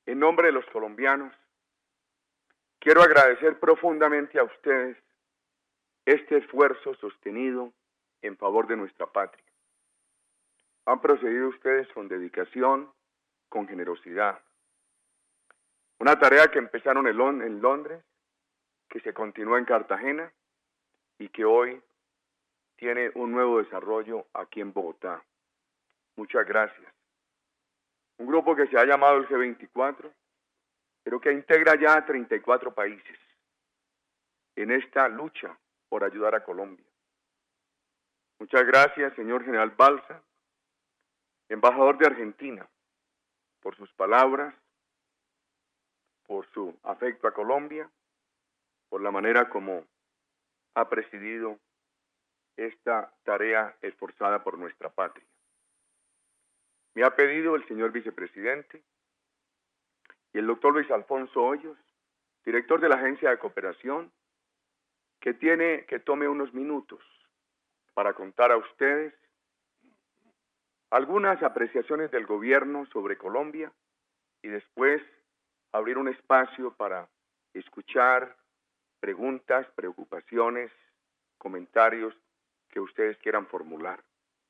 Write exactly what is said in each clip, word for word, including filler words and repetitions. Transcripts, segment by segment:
En nombre de los colombianos, quiero agradecer profundamente a ustedes este esfuerzo sostenido en favor de nuestra patria. Han procedido ustedes con dedicación, con generosidad. Una tarea que empezaron en Londres, que se continúa en Cartagena y que hoy tiene un nuevo desarrollo aquí en Bogotá. Muchas gracias. Un grupo que se ha llamado el G veinticuatro, pero que integra ya a treinta y cuatro países en esta lucha por ayudar a Colombia. Muchas gracias, señor General Balsa, embajador de Argentina, por sus palabras, por su afecto a Colombia, por la manera como ha presidido esta tarea esforzada por nuestra patria. Me ha pedido el señor vicepresidente y el doctor Luis Alfonso Hoyos, director de la Agencia de Cooperación, que tiene que tome unos minutos para contar a ustedes algunas apreciaciones del gobierno sobre Colombia y después abrir un espacio para escuchar preguntas, preocupaciones, comentarios que ustedes quieran formular.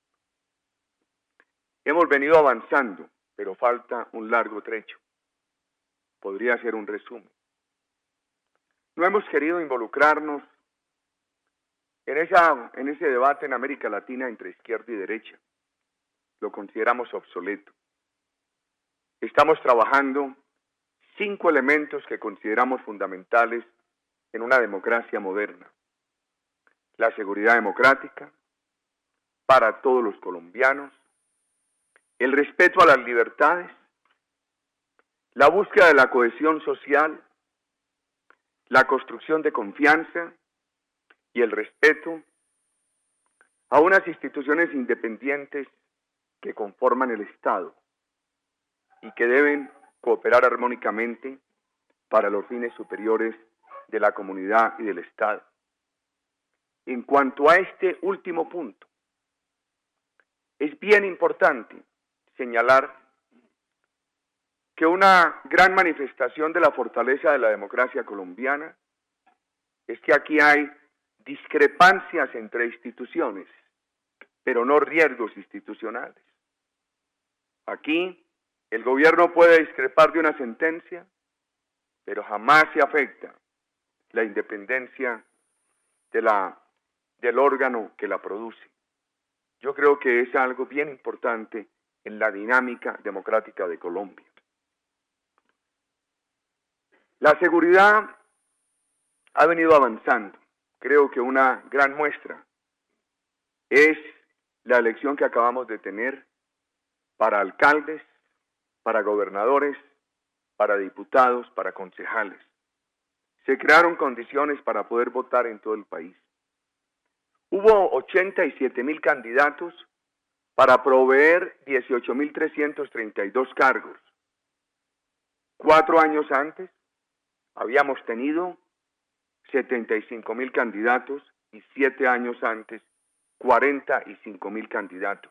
Hemos venido avanzando, pero falta un largo trecho. Podría ser un resumen. No hemos querido involucrarnos en, esa, en ese debate en América Latina entre izquierda y derecha. Lo consideramos obsoleto. Estamos trabajando cinco elementos que consideramos fundamentales en una democracia moderna. La seguridad democrática para todos los colombianos, el respeto a las libertades, la búsqueda de la cohesión social, la construcción de confianza y el respeto a unas instituciones independientes que conforman el Estado y que deben cooperar armónicamente para los fines superiores de la comunidad y del Estado. En cuanto a este último punto, es bien importante señalar que una gran manifestación de la fortaleza de la democracia colombiana es que aquí hay discrepancias entre instituciones, pero no riesgos institucionales. Aquí el gobierno puede discrepar de una sentencia, pero jamás se afecta la independencia de la, del órgano que la produce. Yo creo que es algo bien importante en la dinámica democrática de Colombia. La seguridad ha venido avanzando. Creo que una gran muestra es la elección que acabamos de tener para alcaldes, para gobernadores, para diputados, para concejales. Se crearon condiciones para poder votar en todo el país. Hubo ochenta y siete mil candidatos para proveer dieciocho mil trescientos treinta y dos cargos. Cuatro años antes habíamos tenido setenta y cinco mil candidatos y siete años antes cuarenta y cinco mil candidatos.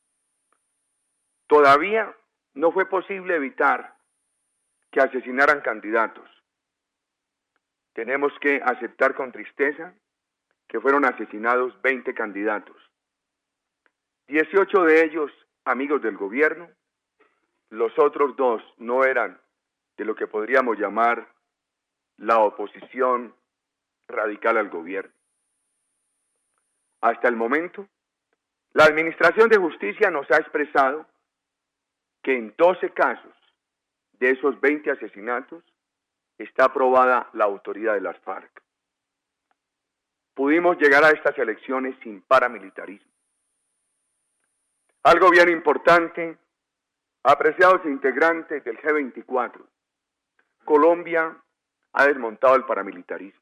Todavía no fue posible evitar que asesinaran candidatos. Tenemos que aceptar con tristeza que fueron asesinados veinte candidatos. dieciocho de ellos amigos del gobierno, los otros dos no eran de lo que podríamos llamar la oposición radical al gobierno. Hasta el momento, la Administración de Justicia nos ha expresado que en doce casos de esos veinte asesinatos está aprobada la autoría de las FARC. Pudimos llegar a estas elecciones sin paramilitarismo. Algo bien importante, apreciados integrantes del G veinticuatro, Colombia ha desmontado el paramilitarismo.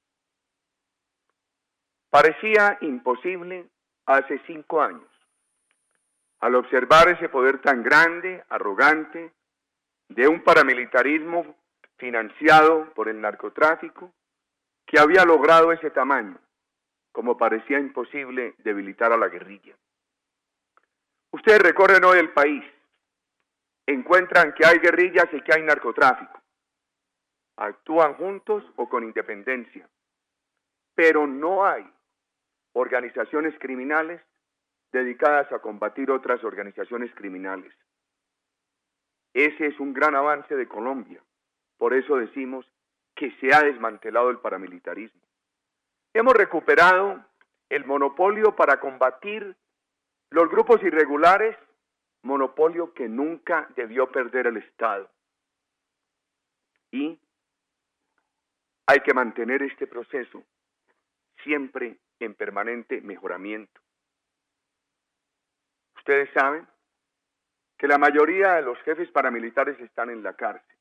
Parecía imposible hace cinco años. Al observar ese poder tan grande, arrogante, de un paramilitarismo financiado por el narcotráfico, que había logrado ese tamaño, como parecía imposible debilitar a la guerrilla. Ustedes recorren hoy el país. encuentran que hay guerrillas y que hay narcotráfico. Actúan juntos o con independencia, pero no hay organizaciones criminales dedicadas a combatir otras organizaciones criminales. Ese es un gran avance de Colombia. Por eso decimos que se ha desmantelado el paramilitarismo. Hemos recuperado el monopolio para combatir los grupos irregulares, monopolio que nunca debió perder el Estado. Y hay que mantener este proceso siempre en permanente mejoramiento. Ustedes saben que la mayoría de los jefes paramilitares están en la cárcel,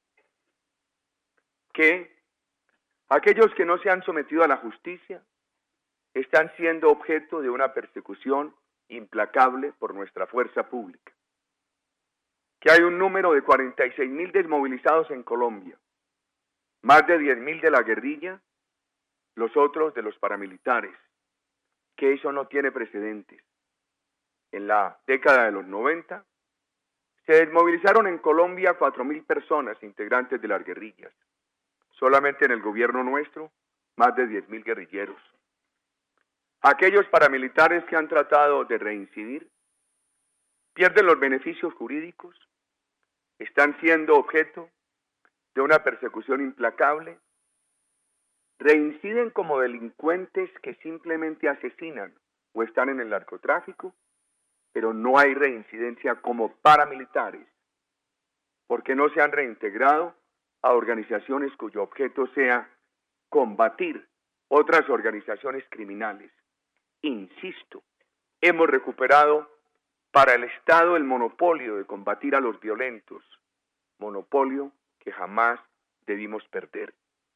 que aquellos que no se han sometido a la justicia están siendo objeto de una persecución implacable por nuestra fuerza pública, que hay un número de cuarenta y seis mil desmovilizados en Colombia, más de diez mil de la guerrilla, los otros de los paramilitares, que eso no tiene precedentes. En la década de los noventa, se desmovilizaron en Colombia cuatro mil personas integrantes de las guerrillas. Solamente en el gobierno nuestro, más de diez mil guerrilleros. Aquellos paramilitares que han tratado de reincidir pierden los beneficios jurídicos, están siendo objeto de una persecución implacable, reinciden como delincuentes que simplemente asesinan o están en el narcotráfico, pero no hay reincidencia como paramilitares, porque no se han reintegrado a organizaciones cuyo objeto sea combatir otras organizaciones criminales. Insisto, hemos recuperado para el Estado el monopolio de combatir a los violentos, monopolio que jamás debimos perder.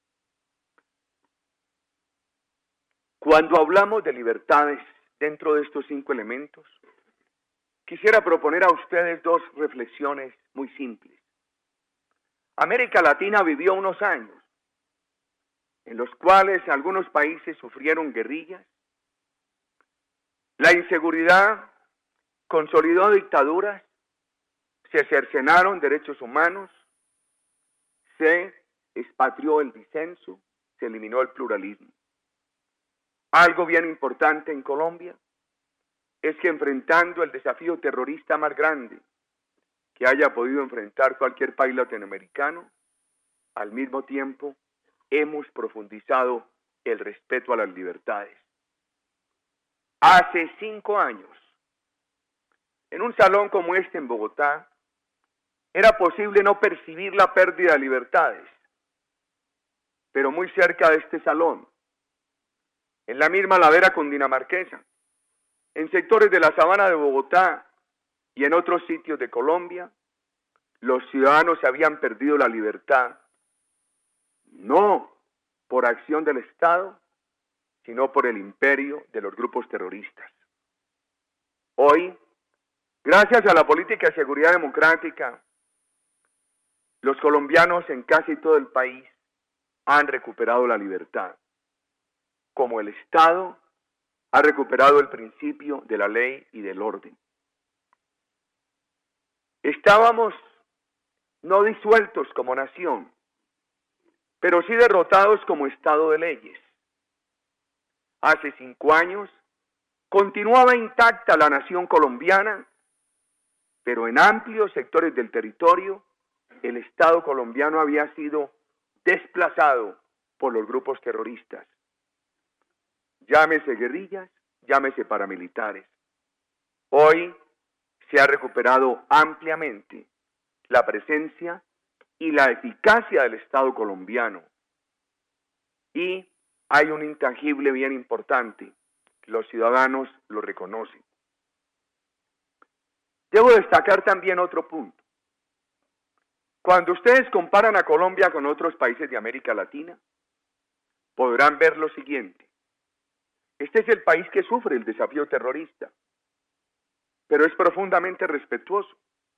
Cuando hablamos de libertades dentro de estos cinco elementos, quisiera proponer a ustedes dos reflexiones muy simples. América Latina vivió unos años en los cuales algunos países sufrieron guerrillas, la inseguridad consolidó dictaduras, se cercenaron derechos humanos, se expatrió el disenso, se eliminó el pluralismo. Algo bien importante en Colombia es que enfrentando el desafío terrorista más grande que haya podido enfrentar cualquier país latinoamericano, al mismo tiempo hemos profundizado el respeto a las libertades. Hace cinco años, en un salón como este en Bogotá, era posible no percibir la pérdida de libertades, pero muy cerca de este salón, en la misma ladera cundinamarquesa, en sectores de la sabana de Bogotá y en otros sitios de Colombia, los ciudadanos habían perdido la libertad, no por acción del Estado, sino por el imperio de los grupos terroristas. Hoy, gracias a la política de seguridad democrática, los colombianos en casi todo el país han recuperado la libertad, como el Estado ha recuperado el principio de la ley y del orden. Estábamos no disueltos como nación, pero sí derrotados como Estado de leyes. Hace cinco años continuaba intacta la nación colombiana, pero en amplios sectores del territorio el Estado colombiano había sido desplazado por los grupos terroristas. Llámese guerrillas, llámese paramilitares. Hoy se ha recuperado ampliamente la presencia y la eficacia del Estado colombiano. Y hay un intangible bien importante, los ciudadanos lo reconocen. Debo destacar también otro punto. Cuando ustedes comparan a Colombia con otros países de América Latina, podrán ver lo siguiente. Este es el país que sufre el desafío terrorista, pero es profundamente respetuoso.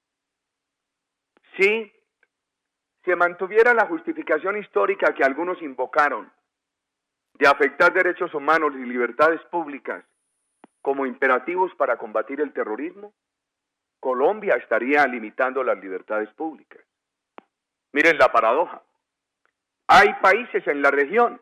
Si se mantuviera la justificación histórica que algunos invocaron de afectar derechos humanos y libertades públicas como imperativos para combatir el terrorismo, Colombia estaría limitando las libertades públicas. Miren la paradoja. Hay países en la región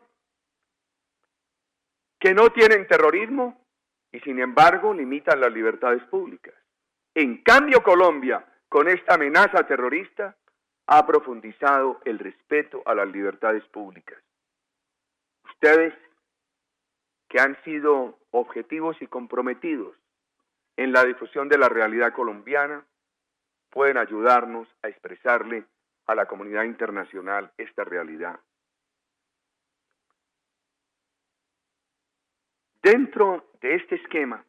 que no tienen terrorismo y sin embargo limitan las libertades públicas. En cambio, Colombia, con esta amenaza terrorista, ha profundizado el respeto a las libertades públicas. Ustedes, que han sido objetivos y comprometidos en la difusión de la realidad colombiana, pueden ayudarnos a expresarle a la comunidad internacional esta realidad. Dentro de este esquema,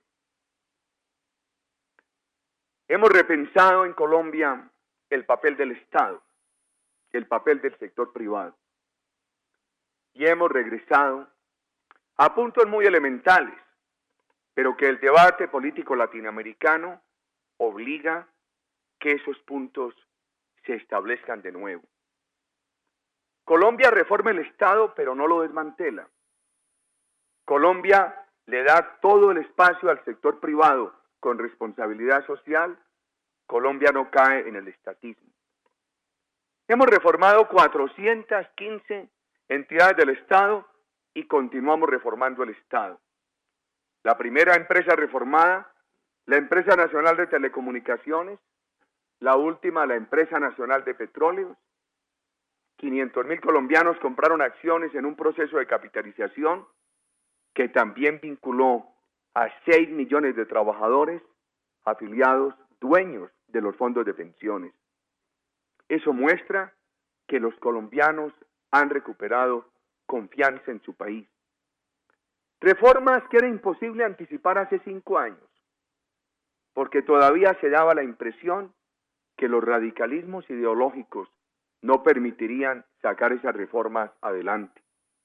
hemos repensado en Colombia el papel del Estado, el papel del sector privado, y hemos regresado a puntos muy elementales, pero que el debate político latinoamericano obliga que esos puntos se establezcan de nuevo. Colombia reforma el Estado, pero no lo desmantela. Colombia le da todo el espacio al sector privado con responsabilidad social. Colombia no cae en el estatismo. Hemos reformado cuatrocientas quince entidades del Estado y continuamos reformando el Estado. La primera empresa reformada, la Empresa Nacional de Telecomunicaciones, la última, la Empresa Nacional de Petróleos. quinientos mil colombianos compraron acciones en un proceso de capitalización que también vinculó a seis millones de trabajadores afiliados, dueños de los fondos de pensiones. Eso muestra que los colombianos han recuperado confianza en su país. Reformas que era imposible anticipar hace cinco años, porque todavía se daba la impresión que los radicalismos ideológicos no permitirían sacar esas reformas adelante.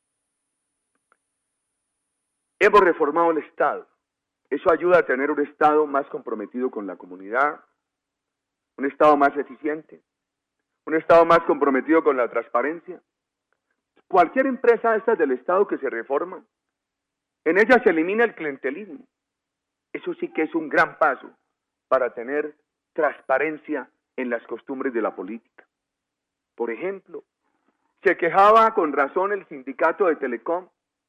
Hemos reformado el Estado. Eso ayuda a tener un Estado más comprometido con la comunidad, un Estado más eficiente, un Estado más comprometido con la transparencia. Cualquier empresa de estas del Estado que se reforma, en ella se elimina el clientelismo. Eso sí que es un gran paso para tener transparencia en las costumbres de la política. Por ejemplo, se quejaba con razón el sindicato de Telecom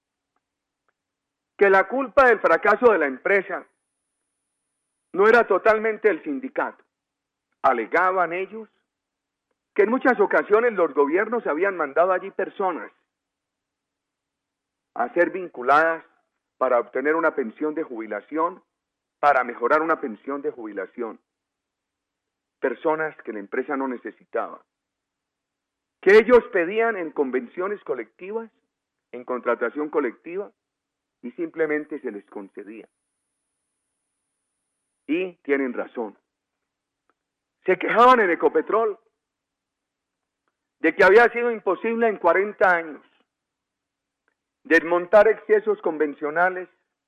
que la culpa del fracaso de la empresa no era totalmente del sindicato. Alegaban ellos que en muchas ocasiones los gobiernos habían mandado allí personas a ser vinculadas para obtener una pensión de jubilación, para mejorar una pensión de jubilación. Personas que la empresa no necesitaba. Que ellos pedían en convenciones colectivas, en contratación colectiva, y simplemente se les concedía. Y tienen razón. Se quejaban en Ecopetrol de que había sido imposible en cuarenta años desmontar excesos convencionales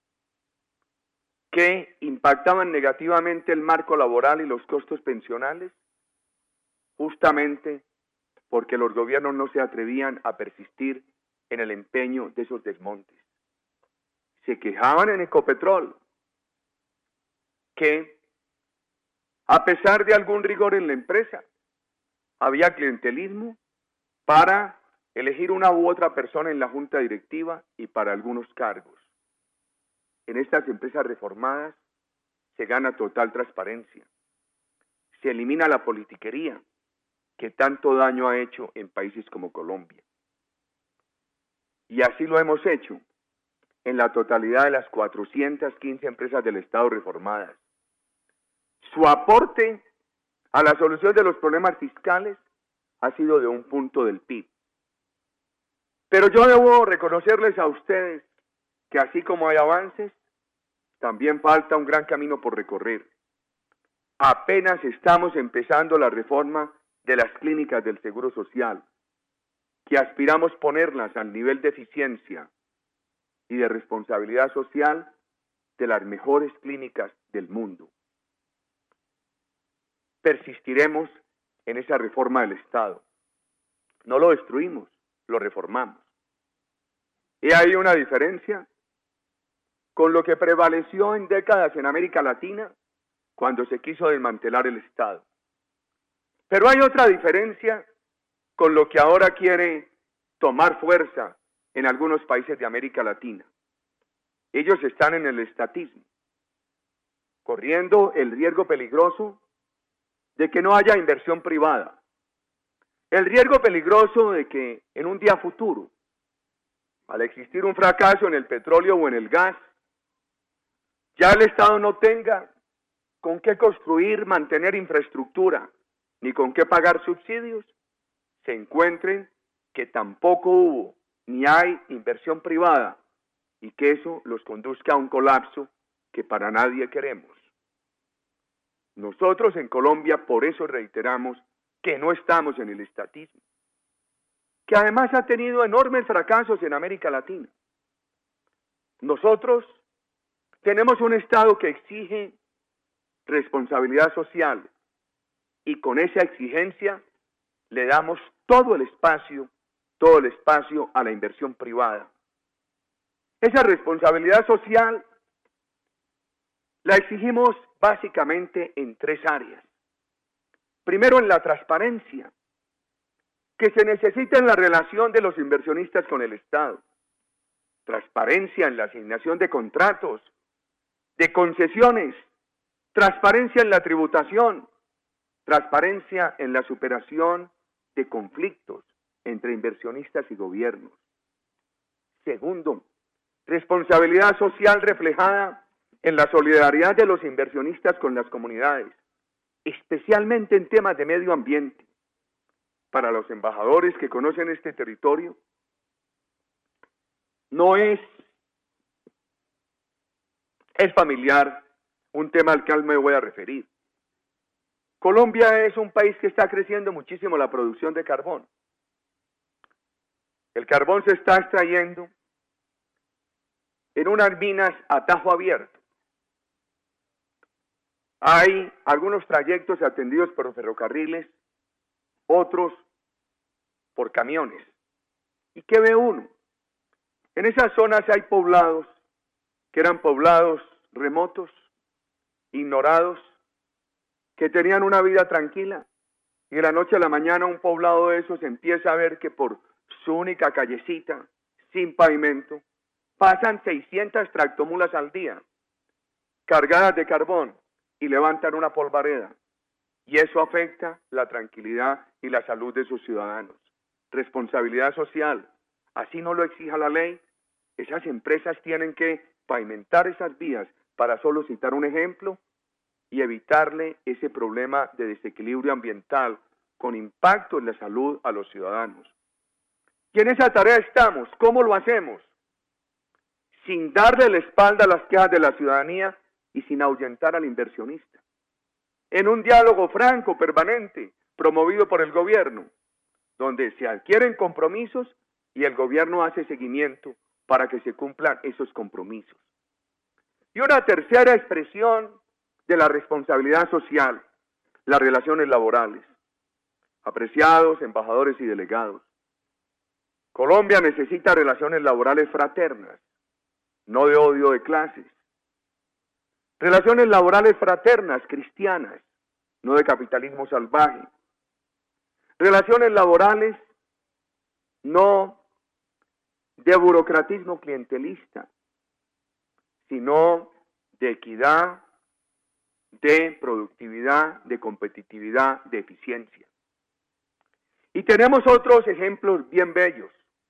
que impactaban negativamente el marco laboral y los costos pensionales, justamente porque los gobiernos no se atrevían a persistir en el empeño de esos desmontes. Se quejaban en Ecopetrol que, a pesar de algún rigor en la empresa, había clientelismo para elegir una u otra persona en la junta directiva y para algunos cargos. En estas empresas reformadas se gana total transparencia. Se elimina la politiquería que tanto daño ha hecho en países como Colombia. Y así lo hemos hecho en la totalidad de las cuatrocientas quince empresas del Estado reformadas. Su aporte a la solución de los problemas fiscales ha sido de un punto del P I B. Pero yo debo reconocerles a ustedes que así como hay avances, también falta un gran camino por recorrer. Apenas estamos empezando la reforma de las clínicas del Seguro Social, que aspiramos ponerlas al nivel de eficiencia y de responsabilidad social de las mejores clínicas del mundo. Persistiremos en esa reforma del Estado. No lo destruimos, lo reformamos. Y hay una diferencia con lo que prevaleció en décadas en América Latina, cuando se quiso desmantelar el Estado. Pero hay otra diferencia con lo que ahora quiere tomar fuerza en algunos países de América Latina. Ellos están en el estatismo, corriendo el riesgo peligroso de que no haya inversión privada, el riesgo peligroso de que en un día futuro, al existir un fracaso en el petróleo o en el gas, ya el Estado no tenga con qué construir, mantener infraestructura, ni con qué pagar subsidios, se encuentren que tampoco hubo ni hay inversión privada y que eso los conduzca a un colapso que para nadie queremos. Nosotros en Colombia por eso reiteramos que no estamos en el estatismo, que además ha tenido enormes fracasos en América Latina. Nosotros tenemos un Estado que exige responsabilidad social y con esa exigencia le damos todo el espacio, todo el espacio a la inversión privada. Esa responsabilidad social la exigimos básicamente en tres áreas. Primero, en la transparencia, que se necesita en la relación de los inversionistas con el Estado. Transparencia en la asignación de contratos, de concesiones, transparencia en la tributación, transparencia en la superación de conflictos entre inversionistas y gobiernos. Segundo, responsabilidad social reflejada en la solidaridad de los inversionistas con las comunidades, especialmente en temas de medio ambiente. Para los embajadores que conocen este territorio, no es, es familiar un tema al cual me voy a referir. Colombia es un país que está creciendo muchísimo la producción de carbón. El carbón se está extrayendo en unas minas a tajo abierto. Hay algunos trayectos atendidos por ferrocarriles, otros por camiones. ¿Y qué ve uno? En esas zonas hay poblados que eran poblados remotos, ignorados, que tenían una vida tranquila, y de la noche a la mañana un poblado de esos empieza a ver que por su única callecita, sin pavimento, pasan seiscientas tractomulas al día, cargadas de carbón, y levantan una polvareda, y eso afecta la tranquilidad y la salud de sus ciudadanos. Responsabilidad social, así no lo exija la ley, esas empresas tienen que pavimentar esas vías, para solo citar un ejemplo, y evitarle ese problema de desequilibrio ambiental con impacto en la salud a los ciudadanos. Y en esa tarea estamos. ¿Cómo lo hacemos? Sin darle la espalda a las quejas de la ciudadanía y sin ahuyentar al inversionista. En un diálogo franco, permanente, promovido por el gobierno, donde se adquieren compromisos y el gobierno hace seguimiento para que se cumplan esos compromisos. Y una tercera expresión de la responsabilidad social, las relaciones laborales. Apreciados embajadores y delegados, Colombia necesita relaciones laborales fraternas, no de odio de clases. Relaciones laborales fraternas, cristianas, no de capitalismo salvaje. Relaciones laborales no de burocratismo clientelista, sino de equidad, de productividad, de competitividad, de eficiencia. Y tenemos otros ejemplos bien bellos.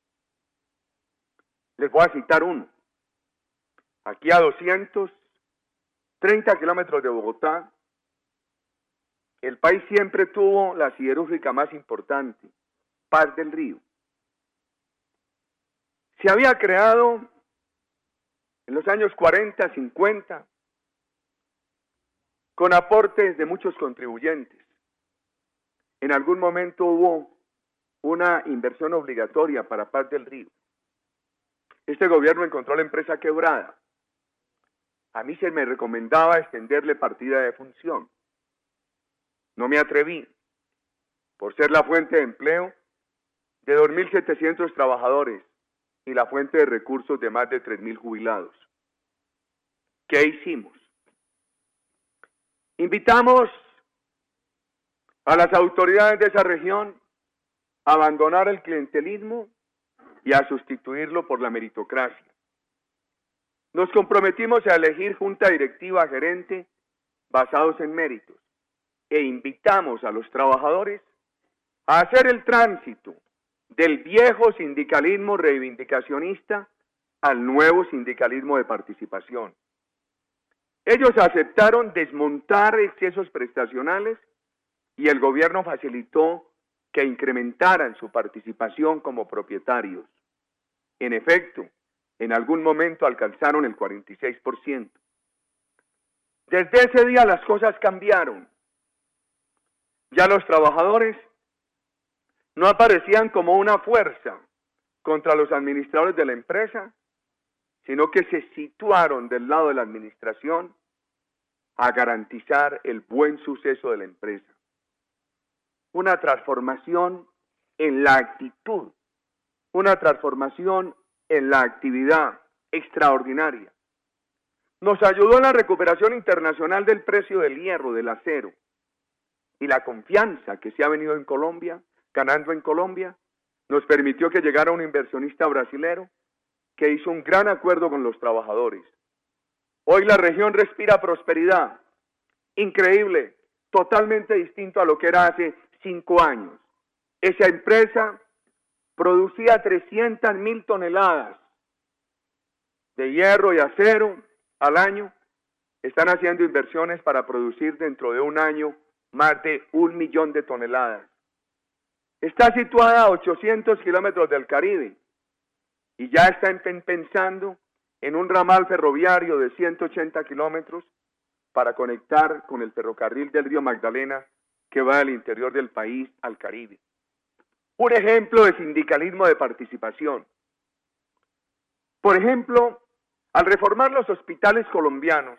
Les voy a citar uno. Aquí a doscientos treinta kilómetros de Bogotá, el país siempre tuvo la siderúrgica más importante, Paz del Río. Se había creado en los años cuarenta, cincuenta, con aportes de muchos contribuyentes. En algún momento hubo una inversión obligatoria para Paz del Río. Este gobierno encontró la empresa quebrada. A mí se me recomendaba extenderle partida de función. No me atreví, por ser la fuente de empleo de dos mil setecientos trabajadores y la fuente de recursos de más de tres mil jubilados. ¿Qué hicimos? Invitamos a las autoridades de esa región a abandonar el clientelismo y a sustituirlo por la meritocracia. Nos comprometimos a elegir junta directiva gerente basados en méritos e invitamos a los trabajadores a hacer el tránsito del viejo sindicalismo reivindicacionista al nuevo sindicalismo de participación. Ellos aceptaron desmontar excesos prestacionales y el gobierno facilitó que incrementaran su participación como propietarios. En efecto, en algún momento alcanzaron el cuarenta y seis por ciento. Desde ese día las cosas cambiaron. Ya los trabajadores no aparecían como una fuerza contra los administradores de la empresa, sino que se situaron del lado de la administración a garantizar el buen suceso de la empresa. Una transformación en la actitud, una transformación en la actividad extraordinaria. Nos ayudó en la recuperación internacional del precio del hierro, del acero, y la confianza que se ha venido en Colombia, ganando en Colombia, nos permitió que llegara un inversionista brasilero que hizo un gran acuerdo con los trabajadores. Hoy la región respira prosperidad, increíble, totalmente distinto a lo que era hace cinco años. Esa empresa producía trescientas mil toneladas de hierro y acero al año. Están haciendo inversiones para producir dentro de un año más de un millón de toneladas. Está situada a ochocientos kilómetros del Caribe y ya están pensando en un ramal ferroviario de ciento ochenta kilómetros para conectar con el ferrocarril del río Magdalena que va del interior del país al Caribe. Un ejemplo de sindicalismo de participación. Por ejemplo, al reformar los hospitales colombianos,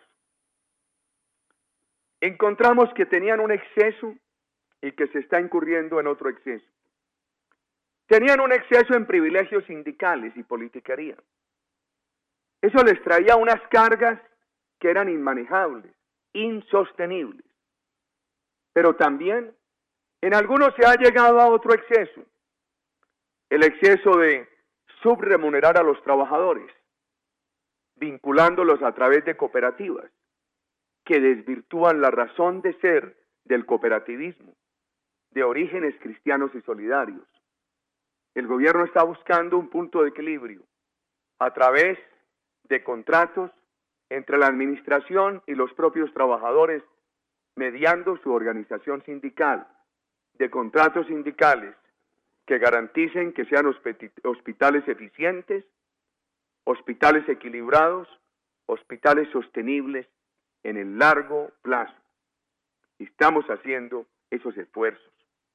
encontramos que tenían un exceso y que se está incurriendo en otro exceso. Tenían un exceso en privilegios sindicales y politiquería. Eso les traía unas cargas que eran inmanejables, insostenibles. Pero también en algunos se ha llegado a otro exceso, el exceso de subremunerar a los trabajadores, vinculándolos a través de cooperativas, que desvirtúan la razón de ser del cooperativismo, de orígenes cristianos y solidarios. El gobierno está buscando un punto de equilibrio a través de contratos entre la administración y los propios trabajadores, mediando su organización sindical, de contratos sindicales que garanticen que sean hospitales eficientes, hospitales equilibrados, hospitales sostenibles en el largo plazo. Estamos haciendo esos esfuerzos.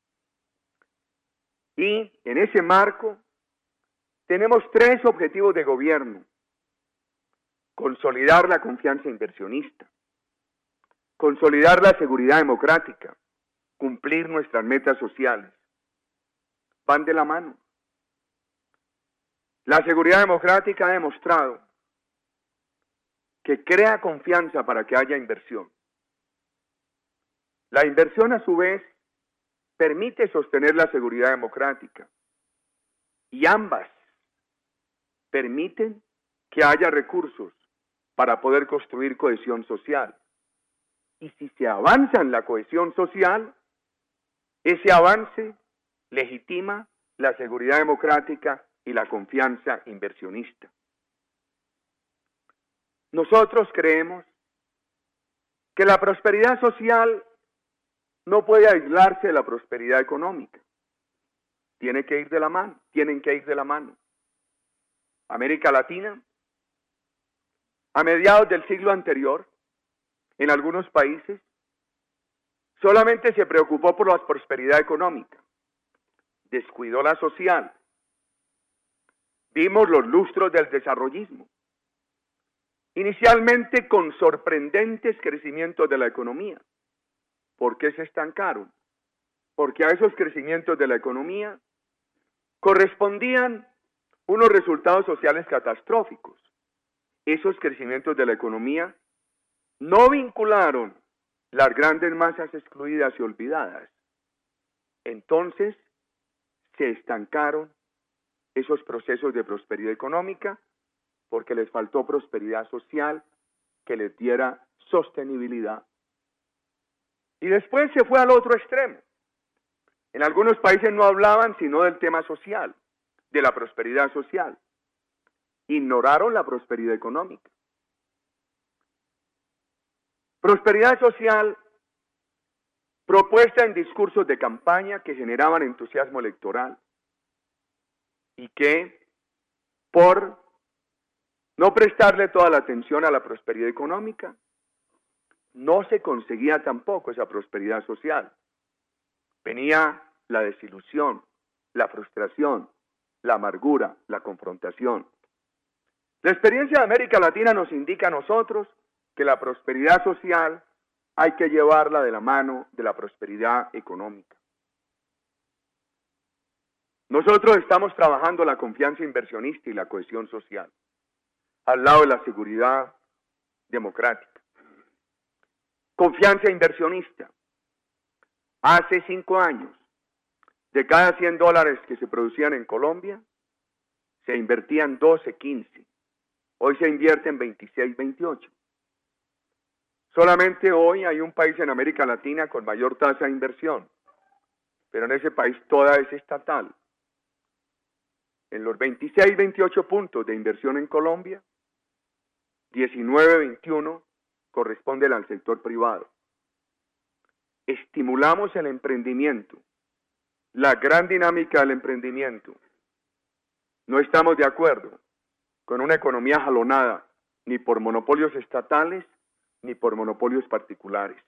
Y en ese marco tenemos tres objetivos de gobierno: consolidar la confianza inversionista, consolidar la seguridad democrática, cumplir nuestras metas sociales. Van de la mano. La seguridad democrática ha demostrado que crea confianza para que haya inversión. La inversión, a su vez, permite sostener la seguridad democrática. Y ambas permiten que haya recursos para poder construir cohesión social. Y si se avanza en la cohesión social, ese avance legitima la seguridad democrática y la confianza inversionista. Nosotros creemos que la prosperidad social no puede aislarse de la prosperidad económica. Tiene que ir de la mano, tienen que ir de la mano. América Latina, a mediados del siglo anterior, en algunos países, solamente se preocupó por la prosperidad económica, descuidó la social. Vimos los lustros del desarrollismo, inicialmente con sorprendentes crecimientos de la economía. ¿Por qué se estancaron? Porque a esos crecimientos de la economía correspondían unos resultados sociales catastróficos. Esos crecimientos de la economía no vincularon las grandes masas excluidas y olvidadas. Entonces se estancaron esos procesos de prosperidad económica porque les faltó prosperidad social que les diera sostenibilidad. Y después se fue al otro extremo. En algunos países no hablaban sino del tema social, de la prosperidad social. Ignoraron la prosperidad económica. Prosperidad social propuesta en discursos de campaña que generaban entusiasmo electoral y que, por no prestarle toda la atención a la prosperidad económica, no se conseguía tampoco esa prosperidad social. Venía la desilusión, la frustración, la amargura, la confrontación. La experiencia de América Latina nos indica a nosotros que la prosperidad social hay que llevarla de la mano de la prosperidad económica. Nosotros estamos trabajando la confianza inversionista y la cohesión social, al lado de la seguridad democrática. Confianza inversionista. Hace cinco años, de cada cien dólares que se producían en Colombia, se invertían doce, quince. Hoy se invierten veintiséis, veintiocho. Solamente hoy hay un país en América Latina con mayor tasa de inversión, pero en ese país toda es estatal. En los veintiséis, veintiocho puntos de inversión en Colombia, diecinueve, veintiuno corresponden al sector privado. Estimulamos el emprendimiento, la gran dinámica del emprendimiento. No estamos de acuerdo con una economía jalonada ni por monopolios estatales ni por monopolios particulares.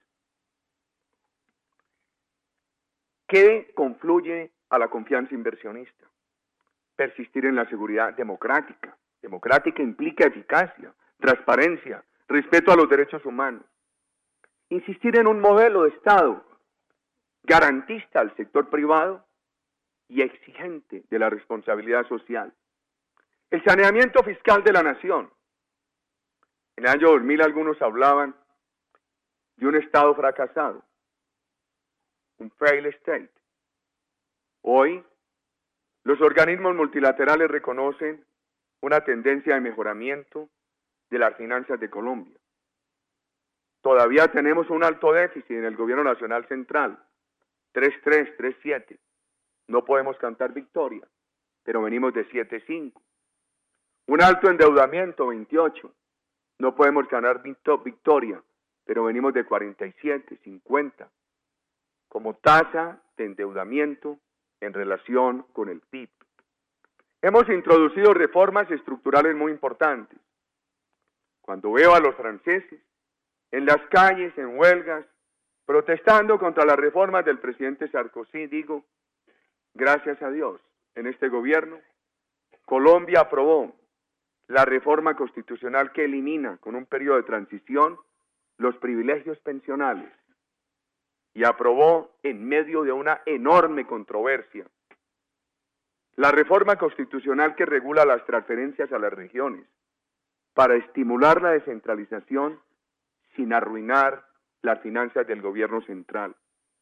¿Qué confluye a la confianza inversionista? Persistir en la seguridad democrática. Democrática implica eficacia, transparencia, respeto a los derechos humanos. Insistir en un modelo de Estado garantista al sector privado y exigente de la responsabilidad social. El saneamiento fiscal de la nación. En el año dos mil algunos hablaban de un Estado fracasado, un failed state. Hoy, los organismos multilaterales reconocen una tendencia de mejoramiento de las finanzas de Colombia. Todavía tenemos un alto déficit en el gobierno nacional central, tres punto tres, tres punto siete. No podemos cantar victoria, pero venimos de siete punto cinco. Un alto endeudamiento, veintiocho. No podemos ganar victoria, pero venimos de cuarenta y siete, cincuenta. Como tasa de endeudamiento en relación con el P I B. Hemos introducido reformas estructurales muy importantes. Cuando veo a los franceses en las calles, en huelgas, protestando contra las reformas del presidente Sarkozy, digo, gracias a Dios, en este gobierno, Colombia aprobó la reforma constitucional que elimina, con un periodo de transición, los privilegios pensionales y aprobó en medio de una enorme controversia la reforma constitucional que regula las transferencias a las regiones para estimular la descentralización sin arruinar las finanzas del gobierno central.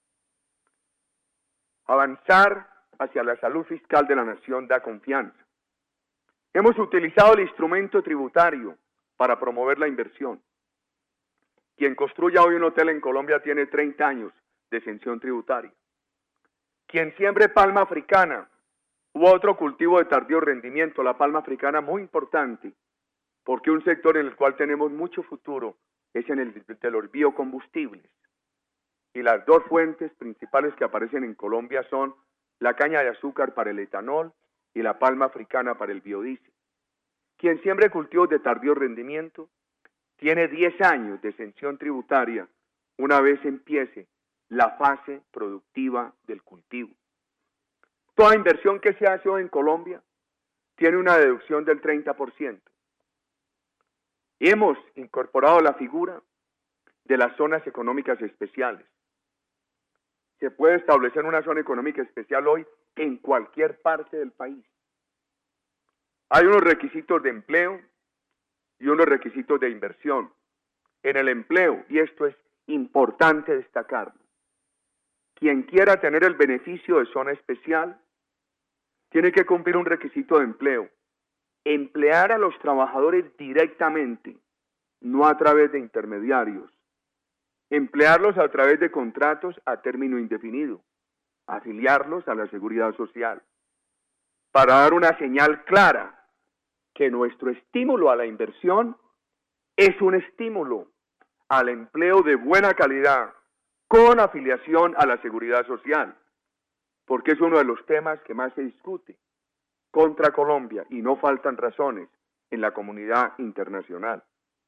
Avanzar hacia la salud fiscal de la nación da confianza. Hemos utilizado el instrumento tributario para promover la inversión. Quien construya hoy un hotel en Colombia tiene treinta años de exención tributaria. Quien siembre palma africana u otro cultivo de tardío rendimiento, la palma africana muy importante, porque un sector en el cual tenemos mucho futuro es en el de los biocombustibles. Y las dos fuentes principales que aparecen en Colombia son la caña de azúcar para el etanol y la palma africana para el biodiesel. Quien siembre cultivos de tardío rendimiento tiene diez años de exención tributaria una vez empiece la fase productiva del cultivo. Toda inversión que se hace hoy en Colombia tiene una deducción del treinta por ciento. Hemos incorporado la figura de las zonas económicas especiales. Se puede establecer una zona económica especial hoy en cualquier parte del país. Hay unos requisitos de empleo y unos requisitos de inversión. En el empleo, y esto es importante destacarlo. Quien quiera tener el beneficio de zona especial tiene que cumplir un requisito de empleo. Emplear a los trabajadores directamente, no a través de intermediarios. Emplearlos a través de contratos a término indefinido. Afiliarlos a la seguridad social. Para dar una señal clara que nuestro estímulo a la inversión es un estímulo al empleo de buena calidad con afiliación a la seguridad social, porque es uno de los temas que más se discute contra Colombia y no faltan razones en la comunidad internacional.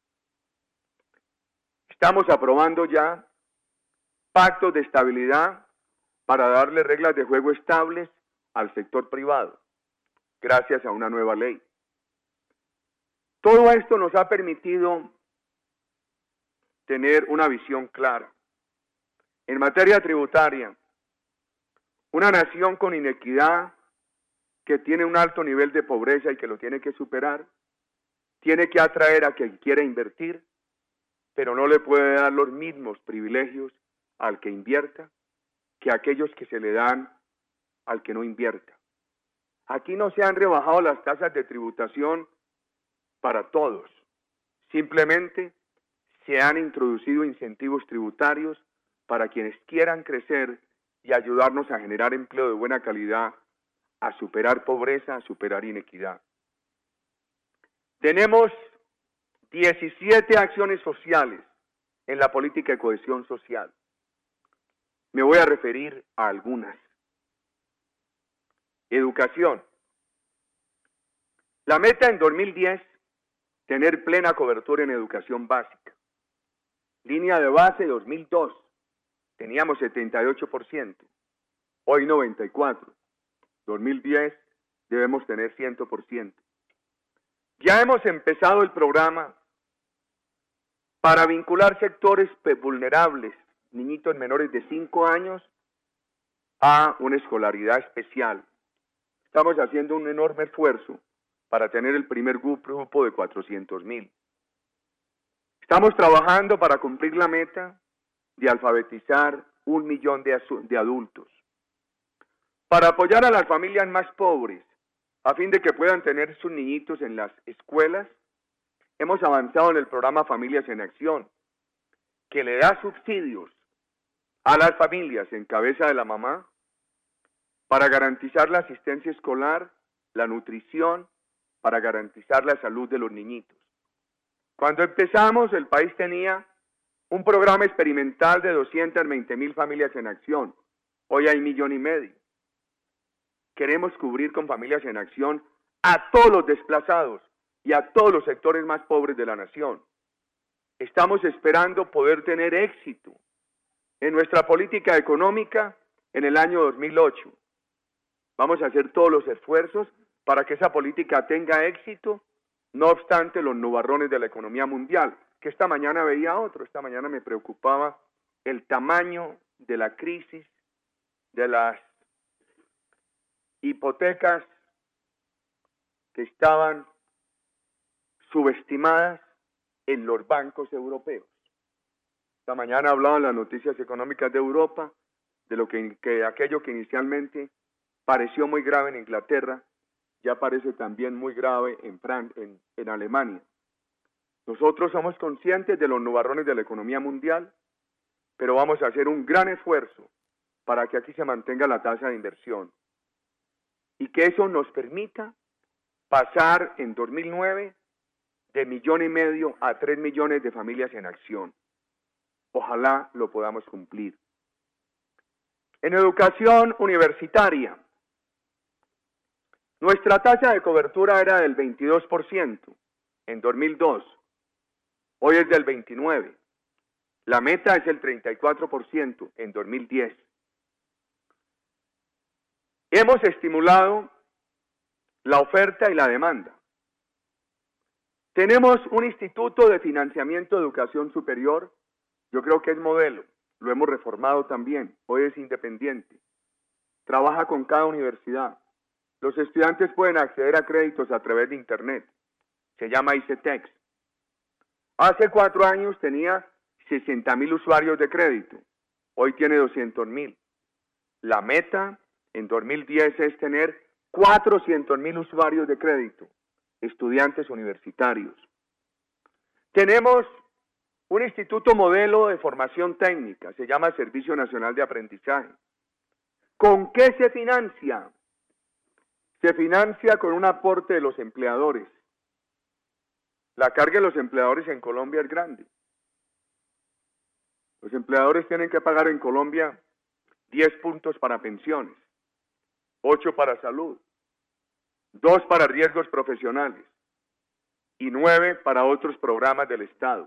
Estamos aprobando ya pactos de estabilidad para darle reglas de juego estables al sector privado, gracias a una nueva ley. Todo esto nos ha permitido tener una visión clara. En materia tributaria, una nación con inequidad que tiene un alto nivel de pobreza y que lo tiene que superar, tiene que atraer a quien quiera invertir, pero no le puede dar los mismos privilegios al que invierta que aquellos que se le dan al que no invierta. Aquí no se han rebajado las tasas de tributación para todos, simplemente se han introducido incentivos tributarios para quienes quieran crecer y ayudarnos a generar empleo de buena calidad, a superar pobreza, a superar inequidad. Tenemos diecisiete acciones sociales en la política de cohesión social. Me voy a referir a algunas. Educación. La meta en dos mil diez, tener plena cobertura en educación básica. Línea de base dos mil dos, teníamos setenta y ocho por ciento, hoy noventa y cuatro por ciento. dos mil diez debemos tener cien por ciento. Ya hemos empezado el programa para vincular sectores vulnerables, niñitos menores de cinco años, a una escolaridad especial. Estamos haciendo un enorme esfuerzo para tener el primer grupo de cuatrocientos mil. Estamos trabajando para cumplir la meta de alfabetizar un millón de, de adultos. Para apoyar a las familias más pobres, a fin de que puedan tener sus niñitos en las escuelas, hemos avanzado en el programa Familias en Acción, que le da subsidios a las familias en cabeza de la mamá para garantizar la asistencia escolar, la nutrición, para garantizar la salud de los niñitos. Cuando empezamos, el país tenía un programa experimental de doscientas veinte mil familias en acción. Hoy hay millón y medio. Queremos cubrir con Familias en Acción a todos los desplazados y a todos los sectores más pobres de la nación. Estamos esperando poder tener éxito en nuestra política económica en el año dos mil ocho. Vamos a hacer todos los esfuerzos para que esa política tenga éxito, no obstante los nubarrones de la economía mundial, que esta mañana veía otro. Esta mañana me preocupaba el tamaño de la crisis, de las hipotecas que estaban subestimadas en los bancos europeos. Esta mañana hablaban las noticias económicas de Europa de lo que, que aquello que inicialmente pareció muy grave en Inglaterra, ya parece también muy grave en, Fran en, en Alemania. Nosotros somos conscientes de los nubarrones de la economía mundial, pero vamos a hacer un gran esfuerzo para que aquí se mantenga la tasa de inversión y que eso nos permita pasar en dos mil nueve de millón y medio a tres millones de familias en acción. Ojalá lo podamos cumplir. En educación universitaria, nuestra tasa de cobertura era del veintidós por ciento en dos mil dos, hoy es del veintinueve por ciento. La meta es el treinta y cuatro por ciento en dos mil diez. Hemos estimulado la oferta y la demanda. Tenemos un instituto de financiamiento de educación superior, yo creo que es modelo, lo hemos reformado también, hoy es independiente, trabaja con cada universidad. Los estudiantes pueden acceder a créditos a través de internet, se llama ICETEX. Hace cuatro años tenía sesenta mil usuarios de crédito. Hoy tiene doscientos mil. La meta en dos mil diez es tener cuatrocientos mil usuarios de crédito, estudiantes universitarios. Tenemos un instituto modelo de formación técnica, se llama Servicio Nacional de Aprendizaje. ¿Con qué se financia? Se financia con un aporte de los empleadores. La carga de los empleadores en Colombia es grande. Los empleadores tienen que pagar en Colombia diez puntos para pensiones, ocho para salud, dos para riesgos profesionales y nueve para otros programas del Estado.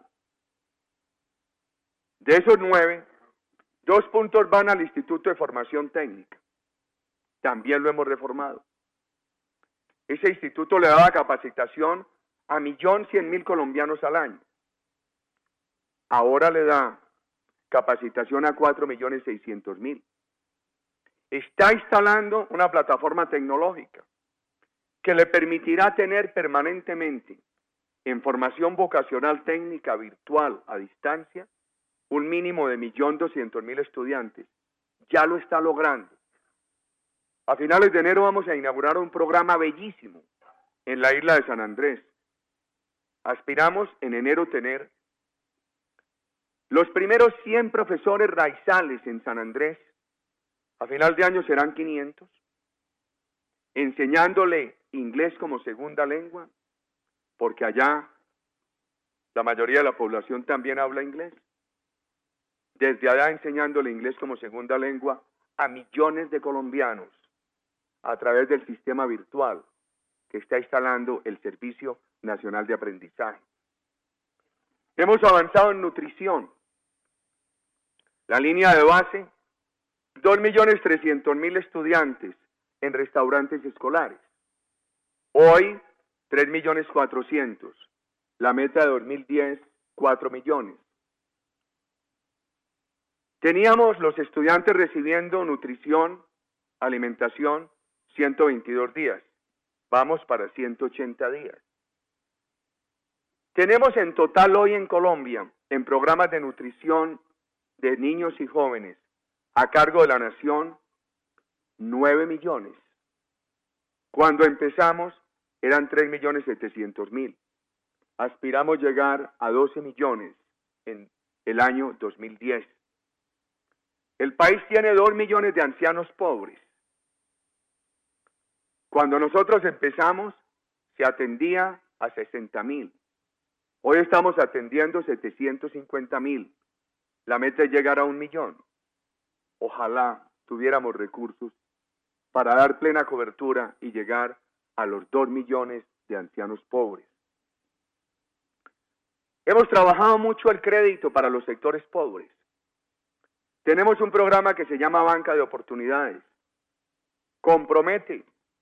De esos nueve, dos puntos van al Instituto de Formación Técnica. También lo hemos reformado. Ese instituto le daba capacitación a un millón cien mil colombianos al año. Ahora le da capacitación a cuatro millones seiscientos mil. Está instalando una plataforma tecnológica que le permitirá tener permanentemente en formación vocacional técnica virtual a distancia un mínimo de un millón doscientos mil estudiantes. Ya lo está logrando. A finales de enero vamos a inaugurar un programa bellísimo en la isla de San Andrés. Aspiramos en enero tener los primeros cien profesores raizales en San Andrés. A final de año serán quinientos, enseñándole inglés como segunda lengua, porque allá la mayoría de la población también habla inglés. Desde allá enseñándole inglés como segunda lengua a millones de colombianos a través del sistema virtual que está instalando el Servicio Nacional de Aprendizaje. Hemos avanzado en nutrición. La línea de base, dos millones trescientos mil estudiantes en restaurantes escolares. Hoy, tres millones cuatrocientos. La meta de dos mil diez, cuatro millones. Teníamos los estudiantes recibiendo nutrición, alimentación, ciento veintidós días. Vamos para ciento ochenta días. Tenemos en total hoy en Colombia, en programas de nutrición de niños y jóvenes, a cargo de la nación, nueve millones. Cuando empezamos eran tres millones setecientos mil. Aspiramos llegar a doce millones en el año dos mil diez. El país tiene dos millones de ancianos pobres. Cuando nosotros empezamos, se atendía a sesenta mil. Hoy estamos atendiendo setecientos cincuenta mil. La meta es llegar a un millón. Ojalá tuviéramos recursos para dar plena cobertura y llegar a los dos millones de ancianos pobres. Hemos trabajado mucho el crédito para los sectores pobres. Tenemos un programa que se llama Banca de Oportunidades. Compromete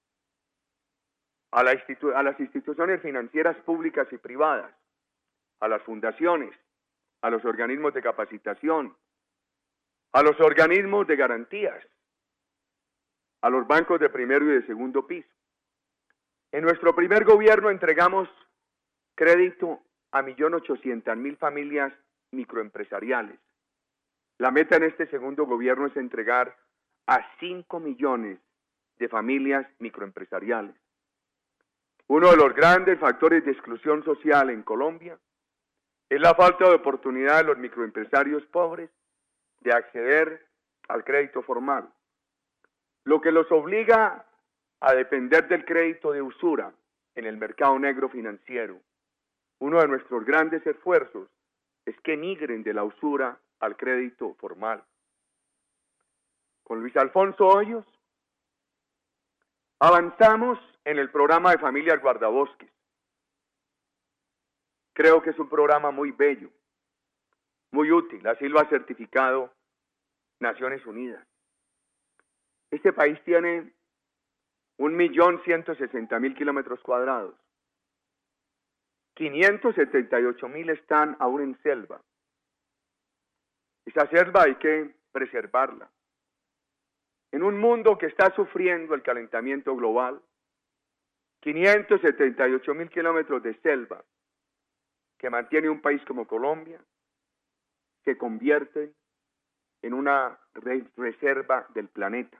a, la institu- a las instituciones financieras públicas y privadas, a las fundaciones, a los organismos de capacitación, a los organismos de garantías, a los bancos de primero y de segundo piso. En nuestro primer gobierno entregamos crédito a un millón ochocientas mil familias microempresariales. La meta en este segundo gobierno es entregar a cinco millones de familias microempresariales. Uno de los grandes factores de exclusión social en Colombia es la falta de oportunidad de los microempresarios pobres de acceder al crédito formal, lo que los obliga a depender del crédito de usura en el mercado negro financiero. Uno de nuestros grandes esfuerzos es que migren de la usura al crédito formal. Con Luis Alfonso Hoyos avanzamos en el programa de familias guardabosques. Creo que es un programa muy bello, muy útil, así lo ha certificado Naciones Unidas. Este país tiene un millón ciento sesenta mil kilómetros cuadrados. quinientos setenta y ocho mil están aún en selva. Esa selva hay que preservarla. En un mundo que está sufriendo el calentamiento global, quinientos setenta y ocho mil kilómetros de selva que mantiene un país como Colombia, se convierten en una re- reserva del planeta.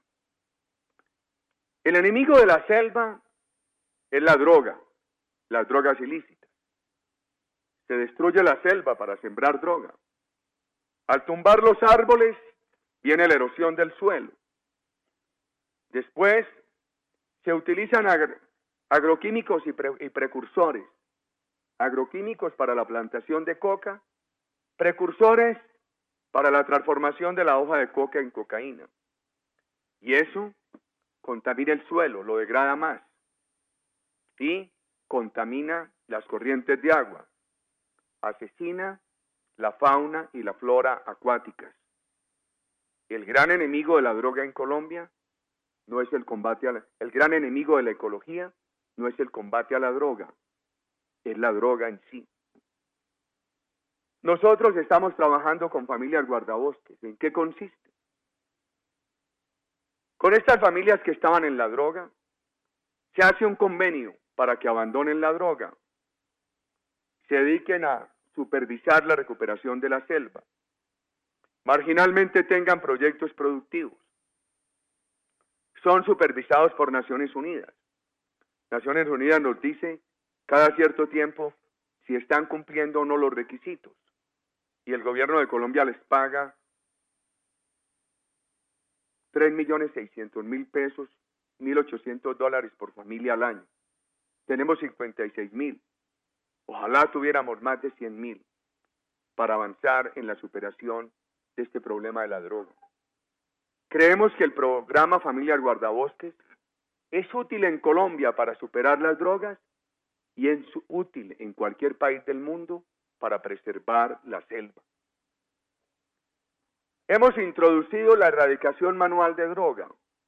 El enemigo de la selva es la droga, las drogas ilícitas. Se destruye la selva para sembrar droga. Al tumbar los árboles, viene la erosión del suelo. Después, se utilizan agro agroquímicos y, pre y precursores. Agroquímicos para la plantación de coca, precursores para la transformación de la hoja de coca en cocaína. Y eso contamina el suelo, lo degrada más. Y contamina las corrientes de agua. Asesina la fauna y la flora acuáticas. El gran enemigo de la droga en Colombia no es el combate a la, el gran enemigo de la ecología no es el combate a la droga, es la droga en sí. Nosotros estamos trabajando con familias guardabosques. ¿En qué consiste? Con estas familias que estaban en la droga, se hace un convenio para que abandonen la droga, se dediquen a supervisar la recuperación de la selva, marginalmente tengan proyectos productivos. Son supervisados por Naciones Unidas. Naciones Unidas nos dice cada cierto tiempo si están cumpliendo o no los requisitos. Y el gobierno de Colombia les paga tres millones seiscientos mil pesos, mil ochocientos dólares por familia al año. Tenemos cincuenta y seis mil. Ojalá tuviéramos más de cien mil para avanzar en la superación de este problema de la droga. Creemos que el programa Familias Guardabosques es útil en Colombia para superar las drogas y es útil en cualquier país del mundo para preservar la selva. Hemos introducido la erradicación manual de droga.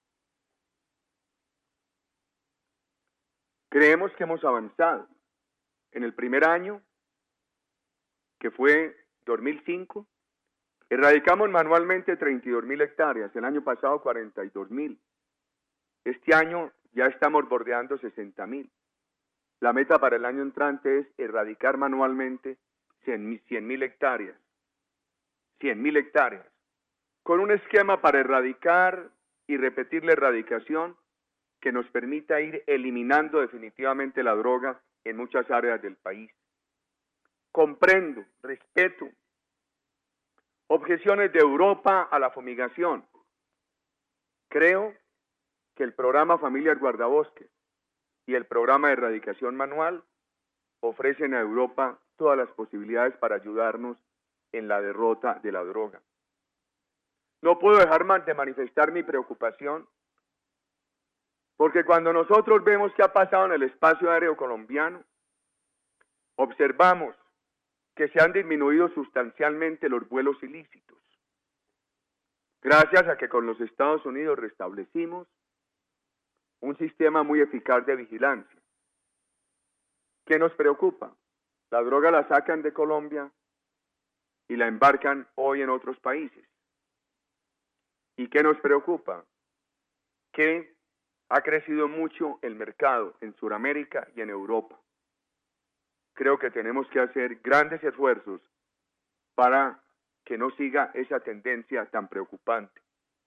Creemos que hemos avanzado. En el primer año, que fue dos mil cinco, erradicamos manualmente treinta y dos mil hectáreas, el año pasado cuarenta y dos mil. Este año ya estamos bordeando sesenta mil. La meta para el año entrante es erradicar manualmente cien mil hectáreas. cien mil hectáreas. Con un esquema para erradicar y repetir la erradicación que nos permita ir eliminando definitivamente la droga en muchas áreas del país. Comprendo, respeto objeciones de Europa a la fumigación. Creo que el programa Familias Guardabosques y el programa de erradicación manual ofrecen a Europa todas las posibilidades para ayudarnos en la derrota de la droga. No puedo dejar de manifestar mi preocupación porque cuando nosotros vemos qué ha pasado en el espacio aéreo colombiano, observamos que se han disminuido sustancialmente los vuelos ilícitos, gracias a que con los Estados Unidos restablecimos un sistema muy eficaz de vigilancia. ¿Qué nos preocupa? La droga la sacan de Colombia y la embarcan hoy en otros países. ¿Y qué nos preocupa? Que ha crecido mucho el mercado en Sudamérica y en Europa. Creo que tenemos que hacer grandes esfuerzos para que no siga esa tendencia tan preocupante.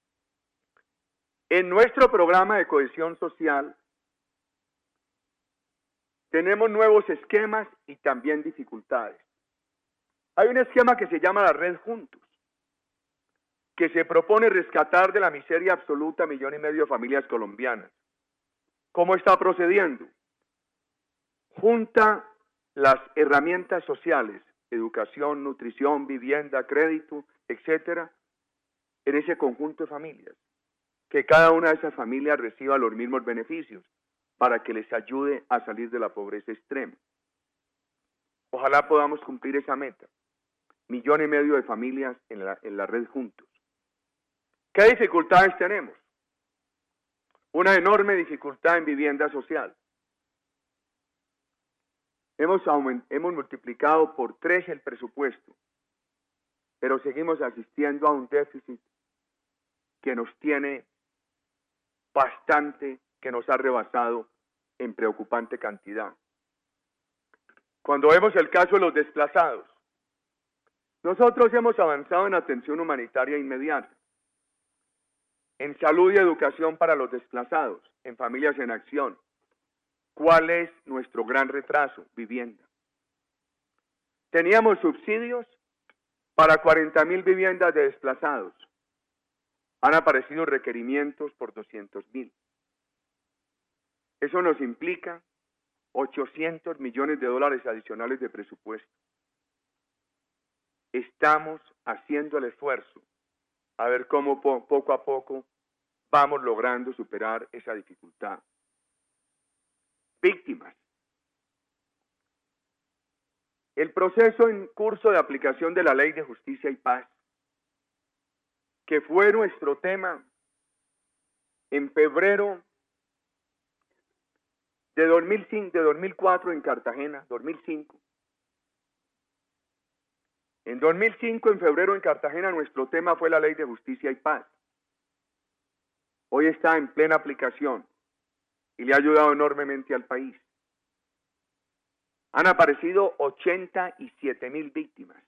En nuestro programa de cohesión social tenemos nuevos esquemas y también dificultades. Hay un esquema que se llama la Red Juntos, que se propone rescatar de la miseria absoluta a millón y medio de familias colombianas. ¿Cómo está procediendo? Junta las herramientas sociales, educación, nutrición, vivienda, crédito, etcétera, en ese conjunto de familias. Que cada una de esas familias reciba los mismos beneficios para que les ayude a salir de la pobreza extrema. Ojalá podamos cumplir esa meta. Millón y medio de familias en la, en la Red Juntos. ¿Qué dificultades tenemos? Una enorme dificultad en vivienda social. Hemos, hemos multiplicado por tres el presupuesto, pero seguimos asistiendo a un déficit que nos tiene bastante, que nos ha rebasado en preocupante cantidad. Cuando vemos el caso de los desplazados, Nosotros hemos avanzado en atención humanitaria inmediata, en salud y educación para los desplazados, en familias en acción. ¿Cuál es nuestro gran retraso? Vivienda. Teníamos subsidios para cuarenta mil viviendas de desplazados. Han aparecido requerimientos por doscientos mil. Eso nos implica ochocientos millones de dólares adicionales de presupuesto. Estamos haciendo el esfuerzo a ver cómo po- poco a poco vamos logrando superar esa dificultad. Víctimas. El proceso en curso de aplicación de la Ley de Justicia y Paz, que fue nuestro tema en febrero de dos mil cinco, de dos mil cuatro en Cartagena, dos mil cinco. En dos mil cinco, en febrero en Cartagena, nuestro tema fue la Ley de Justicia y Paz. Hoy está en plena aplicación y le ha ayudado enormemente al país. Han aparecido ochenta y siete mil víctimas.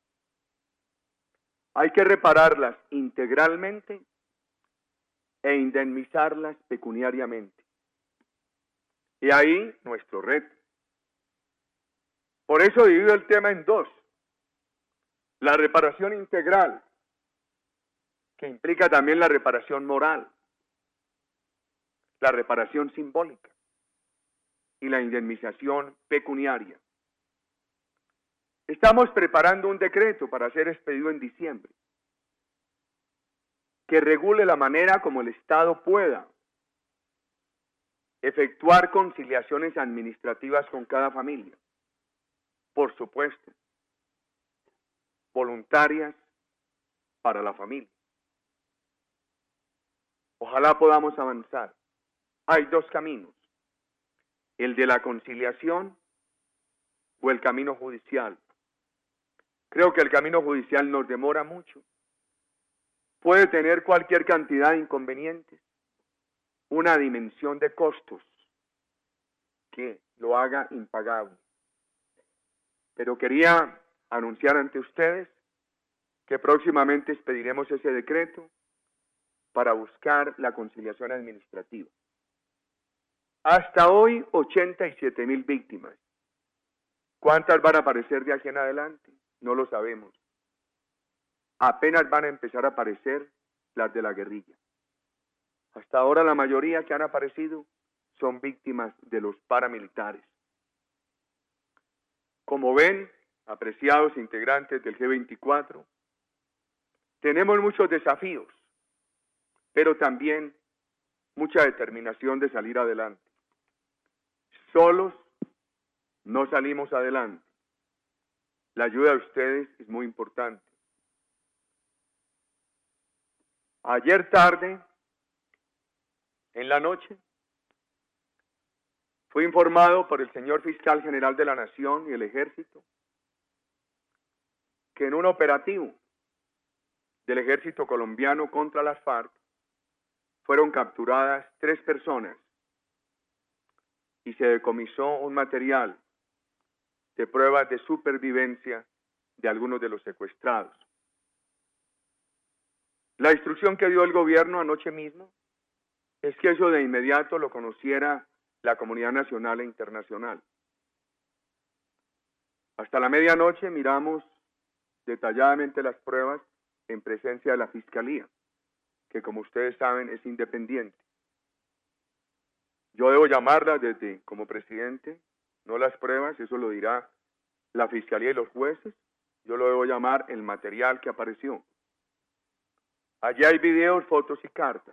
Hay que repararlas integralmente e indemnizarlas pecuniariamente. Y ahí nuestro reto. Por eso divido el tema en dos. La reparación integral, que implica también la reparación moral, la reparación simbólica y la indemnización pecuniaria. Estamos preparando un decreto para ser expedido en diciembre, que regule la manera como el Estado pueda efectuar conciliaciones administrativas con cada familia. Por supuesto, voluntarias para la familia. Ojalá podamos avanzar. Hay dos caminos, el de la conciliación o el camino judicial. Creo que el camino judicial nos demora mucho. Puede tener cualquier cantidad de inconvenientes, una dimensión de costos que lo haga impagable. Pero quería anunciar ante ustedes que próximamente expediremos ese decreto para buscar la conciliación administrativa. Hasta hoy, ochenta y siete mil víctimas. ¿Cuántas van a aparecer de aquí en adelante? No lo sabemos. Apenas van a empezar a aparecer las de la guerrilla. Hasta ahora la mayoría que han aparecido son víctimas de los paramilitares. Como ven, apreciados integrantes del G veinticuatro, tenemos muchos desafíos, pero también mucha determinación de salir adelante. Solos no salimos adelante. La ayuda de ustedes es muy importante. Ayer tarde, en la noche, fui informado por el señor Fiscal General de la Nación y el Ejército que en un operativo del Ejército colombiano contra las FARC fueron capturadas tres personas y se decomisó un material de pruebas de supervivencia de algunos de los secuestrados. La instrucción que dio el gobierno anoche mismo es que eso de inmediato lo conociera la comunidad nacional e internacional. Hasta la medianoche miramos detalladamente las pruebas en presencia de la Fiscalía, que como ustedes saben es independiente. Yo debo llamarlas desde como presidente, no las pruebas, eso lo dirá la Fiscalía y los jueces, yo lo debo llamar el material que apareció. Allí hay videos, fotos y cartas.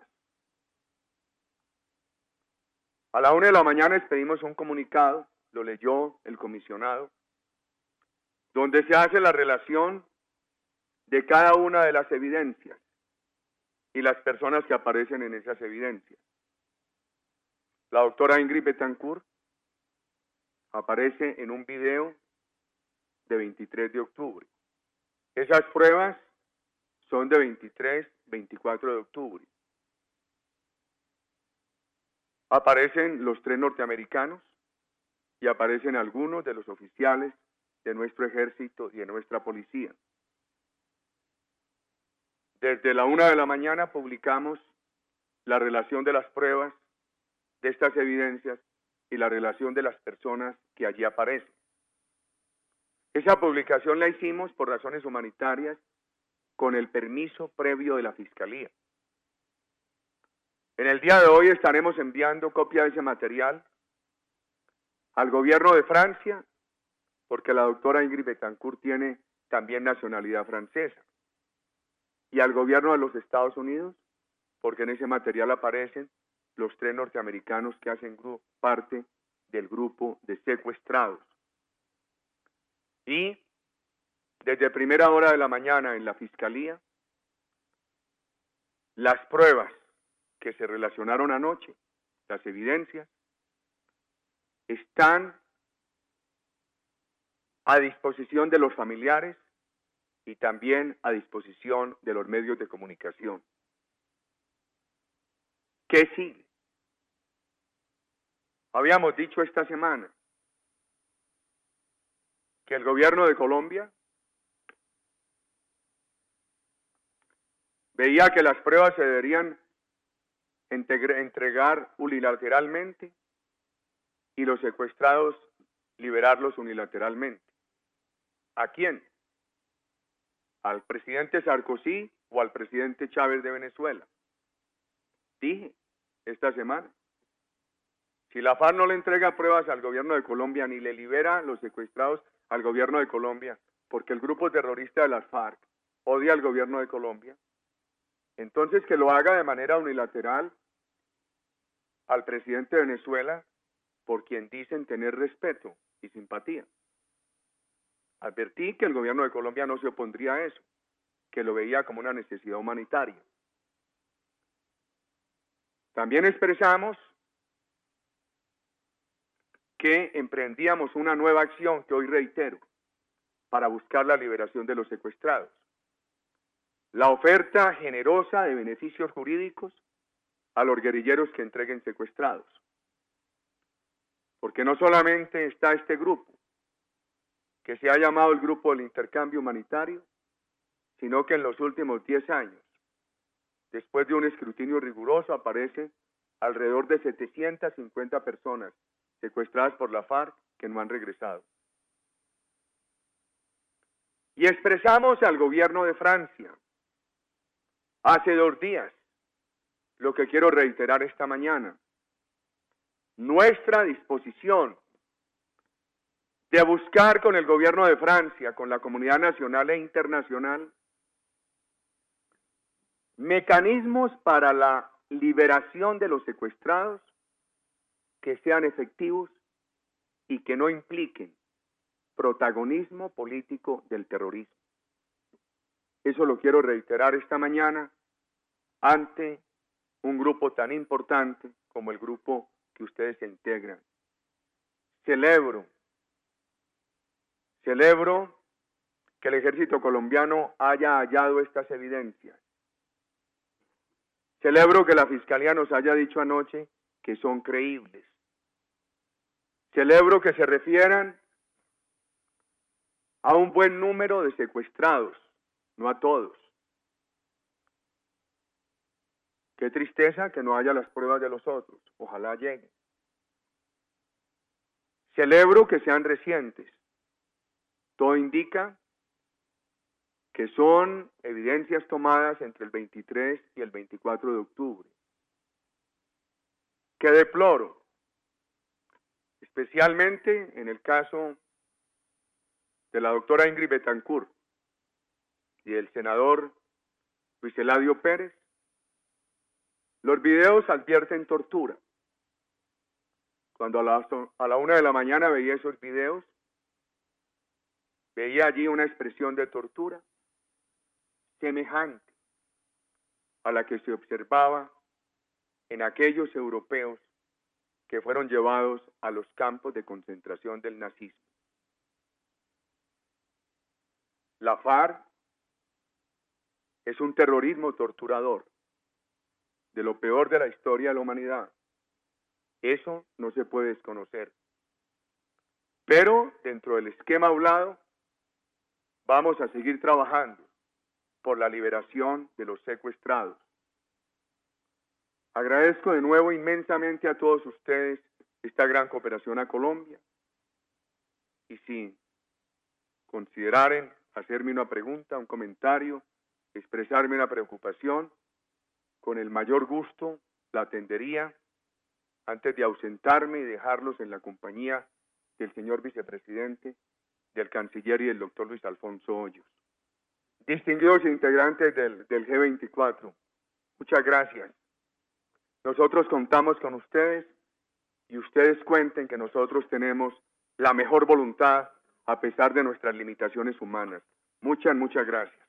A la una de la mañana expedimos un comunicado, lo leyó el comisionado, donde se hace la relación de cada una de las evidencias y las personas que aparecen en esas evidencias. La doctora Ingrid Betancourt aparece en un video de veintitrés de octubre. Esas pruebas son de veintitrés, veinticuatro de octubre. Aparecen los tres norteamericanos y aparecen algunos de los oficiales de nuestro ejército y de nuestra policía. Desde la una de la mañana publicamos la relación de las pruebas de estas evidencias y la relación de las personas que allí aparecen. Esa publicación la hicimos por razones humanitarias con el permiso previo de la Fiscalía. En el día de hoy estaremos enviando copia de ese material al gobierno de Francia, porque la doctora Ingrid Betancourt tiene también nacionalidad francesa, y al gobierno de los Estados Unidos, porque en ese material aparecen los tres norteamericanos que hacen parte del grupo de secuestrados. Y desde primera hora de la mañana en la Fiscalía, las pruebas que se relacionaron anoche, las evidencias, están a disposición de los familiares y también a disposición de los medios de comunicación. ¿Qué sigue? Habíamos dicho esta semana que el gobierno de Colombia veía que las pruebas se deberían entregar unilateralmente y los secuestrados liberarlos unilateralmente. ¿A quién? ¿Al presidente Sarkozy o al presidente Chávez de Venezuela? Dije esta semana, si la FARC no le entrega pruebas al gobierno de Colombia ni le libera los secuestrados al gobierno de Colombia, porque el grupo terrorista de las FARC odia al gobierno de Colombia, entonces que lo haga de manera unilateral al presidente de Venezuela, por quien dicen tener respeto y simpatía. Advertí que el gobierno de Colombia no se opondría a eso, que lo veía como una necesidad humanitaria. También expresamos que emprendíamos una nueva acción que hoy reitero, para buscar la liberación de los secuestrados. La oferta generosa de beneficios jurídicos a los guerrilleros que entreguen secuestrados. Porque no solamente está este grupo, que se ha llamado el Grupo del Intercambio Humanitario, sino que en los últimos diez años, después de un escrutinio riguroso, aparece alrededor de setecientas cincuenta personas secuestradas por la FARC que no han regresado. Y expresamos al gobierno de Francia hace dos días lo que quiero reiterar esta mañana: nuestra disposición de buscar con el gobierno de Francia, con la comunidad nacional e internacional, mecanismos para la liberación de los secuestrados que sean efectivos y que no impliquen protagonismo político del terrorismo. Eso lo quiero reiterar esta mañana ante un grupo tan importante como el grupo que ustedes integran. Celebro, celebro que el ejército colombiano haya hallado estas evidencias. Celebro que la Fiscalía nos haya dicho anoche que son creíbles. Celebro que se refieran a un buen número de secuestrados, no a todos. Qué tristeza que no haya las pruebas de los otros. Ojalá lleguen. Celebro que sean recientes. Todo indica que son evidencias tomadas entre el veintitrés y el veinticuatro de octubre. Que deploro, especialmente en el caso de la doctora Ingrid Betancourt y del senador Luis Eladio Pérez, los videos advierten tortura. Cuando a la, a la una de la mañana veía esos videos, veía allí una expresión de tortura semejante a la que se observaba en aquellos europeos que fueron llevados a los campos de concentración del nazismo. La FARC es un terrorismo torturador, de lo peor de la historia de la humanidad. Eso no se puede desconocer. Pero dentro del esquema hablado, vamos a seguir trabajando por la liberación de los secuestrados. Agradezco de nuevo inmensamente a todos ustedes esta gran cooperación a Colombia. Y si consideraren hacerme una pregunta, un comentario, expresarme una preocupación, con el mayor gusto la atendería antes de ausentarme y dejarlos en la compañía del señor vicepresidente, del canciller y del doctor Luis Alfonso Hoyos. Distinguidos integrantes del, del G veinticuatro, muchas gracias. Nosotros contamos con ustedes y ustedes cuenten que nosotros tenemos la mejor voluntad a pesar de nuestras limitaciones humanas. Muchas, muchas gracias.